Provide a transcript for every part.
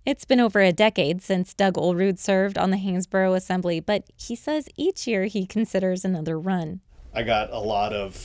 It's been over a decade since Doug Olerud served on the Haynesboro Assembly, but he says each year he considers another run. I got a lot of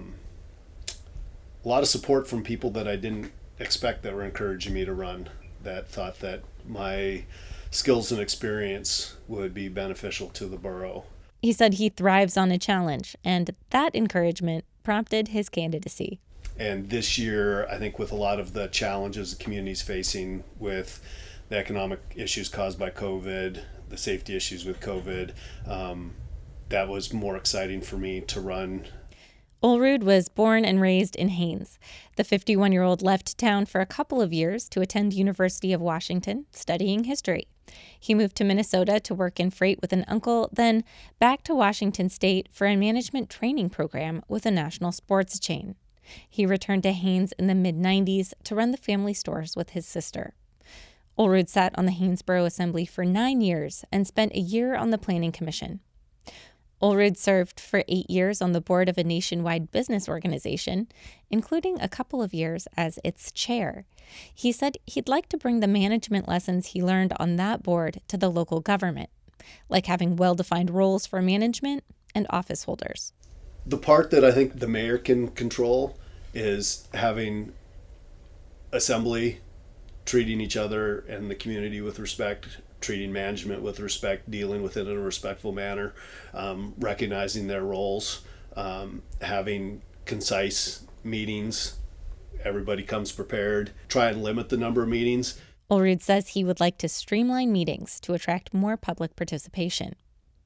support from people that I didn't expect that were encouraging me to run, that thought that my skills and experience would be beneficial to the borough. He said he thrives on a challenge, and that encouragement prompted his candidacy. And this year, I think with a lot of the challenges the community's facing with the economic issues caused by COVID, the safety issues with COVID, that was more exciting for me to run. Olerud was born and raised in Haines. The 51-year-old left town for a couple of years to attend University of Washington, studying history. He moved to Minnesota to work in freight with an uncle, then back to Washington State for a management training program with a national sports chain. He returned to Haines in the mid-90s to run the family stores with his sister. Olerud sat on the Haynesboro Assembly for 9 years and spent a year on the Planning Commission. Olerud served for 8 years on the board of a nationwide business organization, including a couple of years as its chair. He said he'd like to bring the management lessons he learned on that board to the local government, like having well-defined roles for management and office holders. The part that I think the mayor can control is having assembly treating each other and the community with respect, treating management with respect, dealing with it in a respectful manner, recognizing their roles, having concise meetings. Everybody comes prepared. Try and limit the number of meetings. Olerud says he would like to streamline meetings to attract more public participation.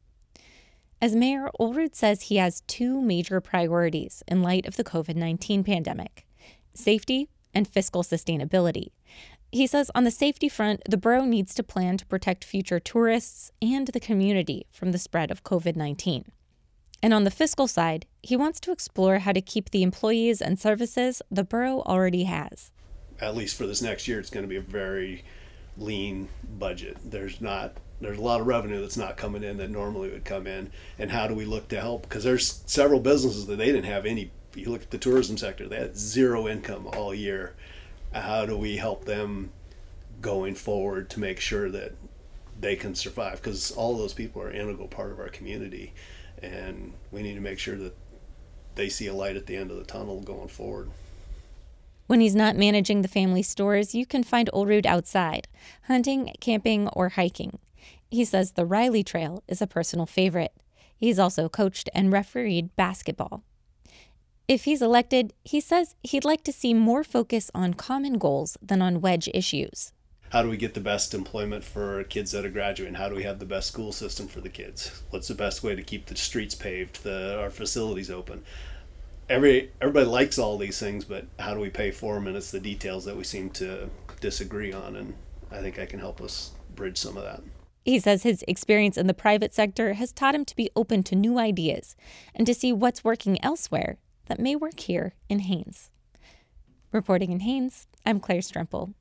As mayor, Olerud says he has 2 major priorities in light of the COVID-19 pandemic: safety and fiscal sustainability. He says on the safety front, the borough needs to plan to protect future tourists and the community from the spread of COVID-19. And on the fiscal side, he wants to explore how to keep the employees and services the borough already has. At least for this next year, it's going to be a very lean budget. There's a lot of revenue that's not coming in that normally would come in. And how do we look to help? Because there's several businesses that they didn't have any. You look at the tourism sector, they had 0 income all year. How do we help them going forward to make sure that they can survive? Because all those people are an integral part of our community, and we need to make sure that they see a light at the end of the tunnel going forward. When he's not managing the family stores, you can find Olerud outside, hunting, camping, or hiking. He says the Riley Trail is a personal favorite. He's also coached and refereed basketball. If he's elected, he says he'd like to see more focus on common goals than on wedge issues. How do we get the best employment for kids that are graduating? How do we have the best school system for the kids? What's the best way to keep the streets paved, our facilities open? Everybody likes all these things, but how do we pay for them? And it's the details that we seem to disagree on, and I think I can help us bridge some of that. He says his experience in the private sector has taught him to be open to new ideas and to see what's working elsewhere that may work here in Haines. Reporting in Haines, I'm Claire Stremple.